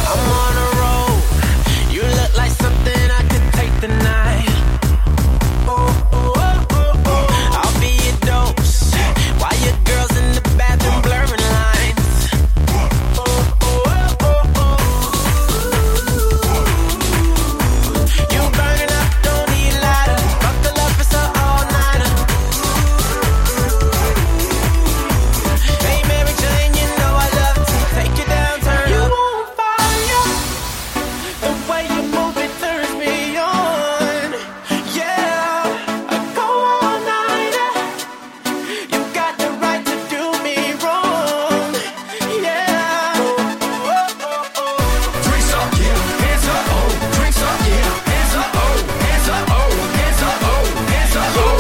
I'm on a roll. You look like something I could take tonight. I'll be your dose while your girl's in the bathroom blurring lines. You burning up, don't need lighter. Buckle up, it's an all-nighter. Hey Mary Jane, you know I love to take you down, turn you on fire. The way you move it turns me on. Yeah, I go all night. You got the right to do me wrong. Yeah. Drinks up, yeah, hands up, oh. Drinks up, yeah, hands up, oh. Hands up, oh. Hands up, oh. Hands up, oh.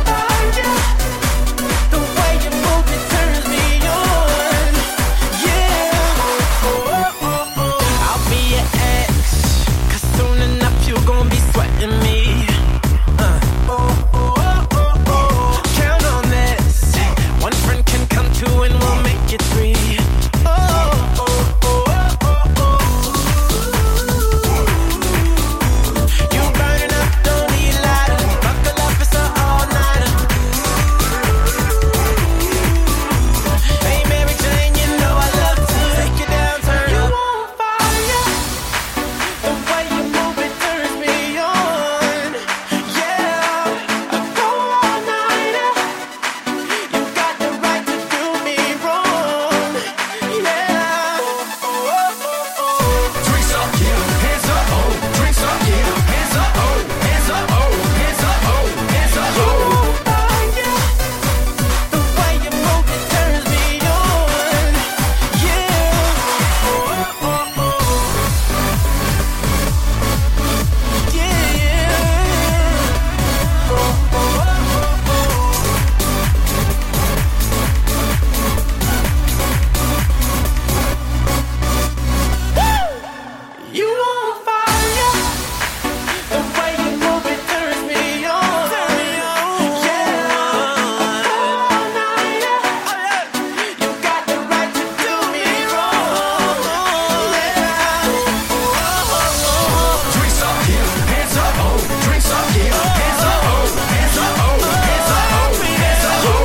The way you move it turns me on. Yeah. I'll be your ex, 'cause soon enough you gon' be sweating me. Count on this. One friend can come two and we'll make it three. You burning up, don't need lighter. Buckle up, it's an all-nighter. Hey Mary Jane, you know I love to take you down, turn you on fire. The way you move it turns me on. Yeah, I go all night. You got the right to do me wrong. Yeah. Drinks up, yeah, hands up, oh. Drinks up, yeah, hands up, oh. Hands up, oh. Hands up, oh. Hands up, oh. The way you move it turns me on. Yeah. You on fire. The way you move it turns me on. Yeah. All night. You got the right to do me wrong. Yeah. Drinks up, yeah, hands up, oh. Drinks up, yeah, hands up, oh. Hands up, oh. Hands up, oh. Hands up, oh.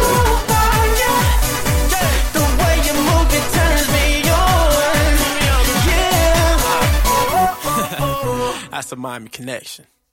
The way you move it turns me on. Yeah. That's a Miami connection.